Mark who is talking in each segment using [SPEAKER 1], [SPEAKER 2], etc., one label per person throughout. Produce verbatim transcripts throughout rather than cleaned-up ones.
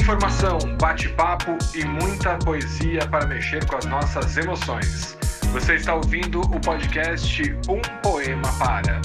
[SPEAKER 1] Informação, bate-papo e muita poesia para mexer com as nossas emoções. Você está ouvindo o podcast Um Poema Para.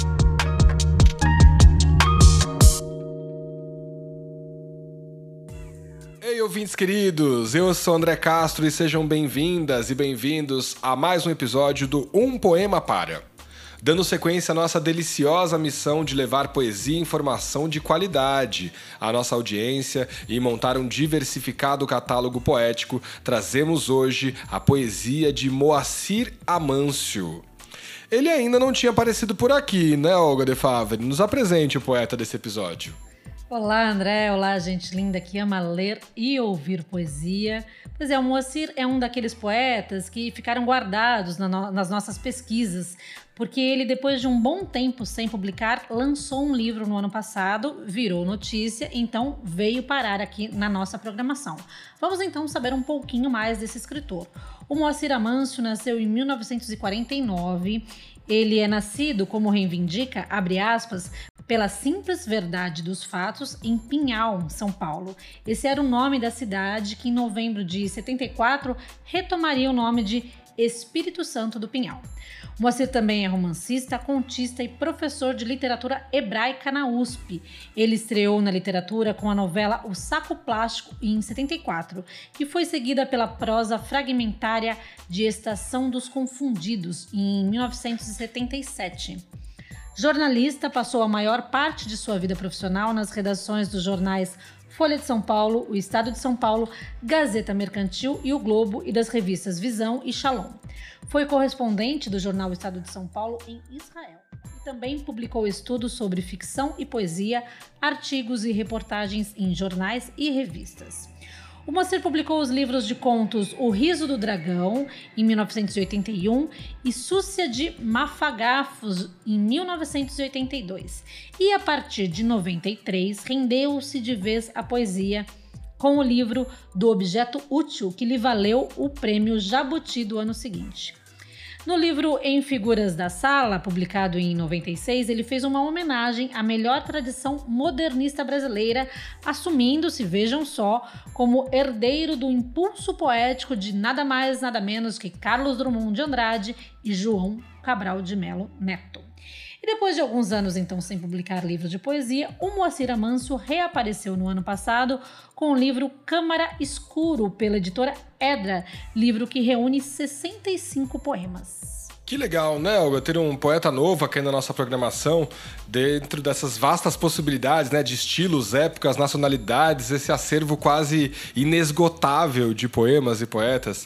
[SPEAKER 1] Ei, ouvintes queridos, eu sou André Castro e sejam bem-vindas e bem-vindos a mais um episódio do Um Poema Para. Dando sequência à nossa deliciosa missão de levar poesia e informação de qualidade à nossa audiência e montar um diversificado catálogo poético, trazemos hoje a poesia de Moacir Amâncio. Ele ainda não tinha aparecido por aqui, né, Olga de Favre? Nos apresente o poeta desse episódio.
[SPEAKER 2] Olá, André. Olá, gente linda que ama ler e ouvir poesia. Pois é, o Moacir é um daqueles poetas que ficaram guardados na no- nas nossas pesquisas, porque ele, depois de um bom tempo sem publicar, lançou um livro no ano passado, virou notícia, então veio parar aqui na nossa programação. Vamos então saber um pouquinho mais desse escritor. O Moacir Amâncio nasceu em mil novecentos e quarenta e nove. Ele é nascido, como reivindica, abre aspas, pela simples verdade dos fatos, em Pinhal, São Paulo. Esse era o nome da cidade que, em novembro de setenta e quatro, retomaria o nome de Espírito Santo do Pinhal. Moacir também é romancista, contista e professor de literatura hebraica na U S P. Ele estreou na literatura com a novela O Saco Plástico em setenta e quatro, que foi seguida pela prosa fragmentária de Estação dos Confundidos em mil novecentos e setenta e sete. Jornalista, passou a maior parte de sua vida profissional nas redações dos jornais Folha de São Paulo, O Estado de São Paulo, Gazeta Mercantil e O Globo e das revistas Visão e Shalom. Foi correspondente do jornal Estado de São Paulo em Israel e também publicou estudos sobre ficção e poesia, artigos e reportagens em jornais e revistas. O Moacir publicou os livros de contos O Riso do Dragão, em mil novecentos e oitenta e um, e Súcia de Mafagafos, em mil novecentos e oitenta e dois. E a partir de noventa e três, rendeu-se de vez à poesia com o livro do Objeto Útil, que lhe valeu o prêmio Jabuti do ano seguinte. No livro Em Figuras da Sala, publicado em noventa e seis, ele fez uma homenagem à melhor tradição modernista brasileira, assumindo-se, vejam só, como herdeiro do impulso poético de nada mais, nada menos que Carlos Drummond de Andrade e João Cabral de Melo Neto. E depois de alguns anos, então, sem publicar livros de poesia, o Moacir Amâncio reapareceu no ano passado com o livro Câmara Escuro, pela editora Edra, livro que reúne sessenta e cinco poemas.
[SPEAKER 1] Que legal, né, Olga, ter um poeta novo aqui na nossa programação, dentro dessas vastas possibilidades, né, de estilos, épocas, nacionalidades, esse acervo quase inesgotável de poemas e poetas.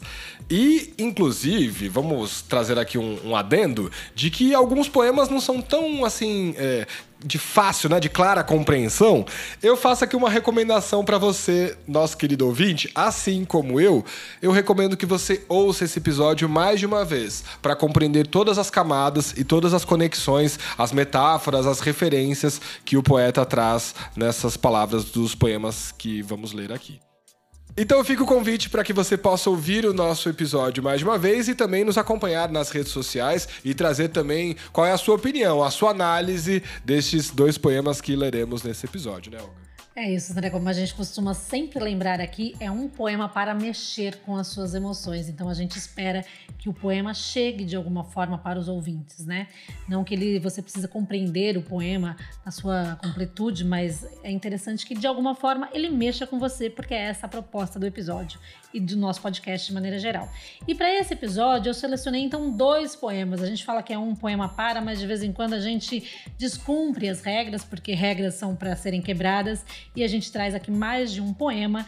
[SPEAKER 1] E, inclusive, vamos trazer aqui um, um adendo de que alguns poemas não são tão, assim, é, de fácil, né, de clara compreensão. Eu faço aqui uma recomendação para você, nosso querido ouvinte. Assim como eu, eu recomendo que você ouça esse episódio mais de uma vez, para compreender todas as camadas e todas as conexões, as metáforas, as referências que o poeta traz nessas palavras dos poemas que vamos ler aqui. Então fica o convite para que você possa ouvir o nosso episódio mais de uma vez e também nos acompanhar nas redes sociais e trazer também qual é a sua opinião, a sua análise destes dois poemas que leremos nesse episódio, né, Olga?
[SPEAKER 2] É isso, André, como a gente costuma sempre lembrar aqui, é um poema para mexer com as suas emoções. Então a gente espera que o poema chegue de alguma forma para os ouvintes, né? Não que ele, você precisa compreender o poema na sua completude, mas é interessante que de alguma forma ele mexa com você, porque é essa a proposta do episódio e do nosso podcast de maneira geral. E para esse episódio eu selecionei então dois poemas. A gente fala que é um poema para, mas de vez em quando a gente descumpre as regras, porque regras são para serem quebradas. E a gente traz aqui mais de um poema.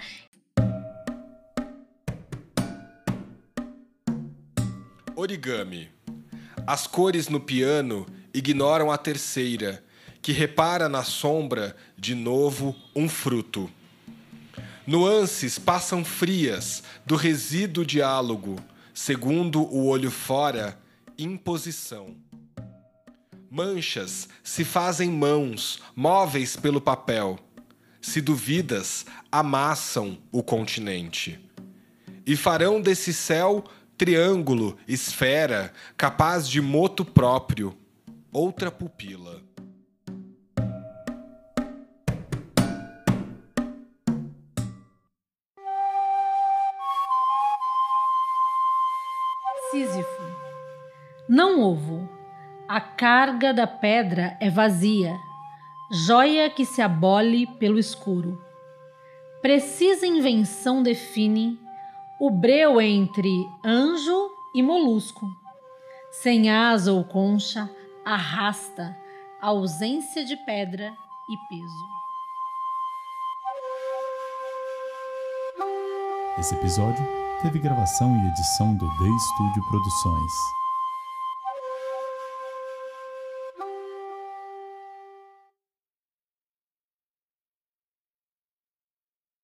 [SPEAKER 1] Origami. As cores no piano ignoram a terceira, que repara na sombra, de novo, um fruto. Nuances passam frias do resíduo diálogo, segundo o olho fora, imposição. Manchas se fazem mãos, móveis pelo papel. Se duvidas, amassam o continente. E farão desse céu triângulo, esfera, capaz de moto próprio, outra pupila.
[SPEAKER 2] Sísifo. Não ovo, a carga da pedra é vazia, joia que se abole pelo escuro. Precisa invenção define o breu entre anjo e molusco. Sem asa ou concha, arrasta a ausência de pedra e peso.
[SPEAKER 3] Esse episódio teve gravação e edição do The Studio Produções.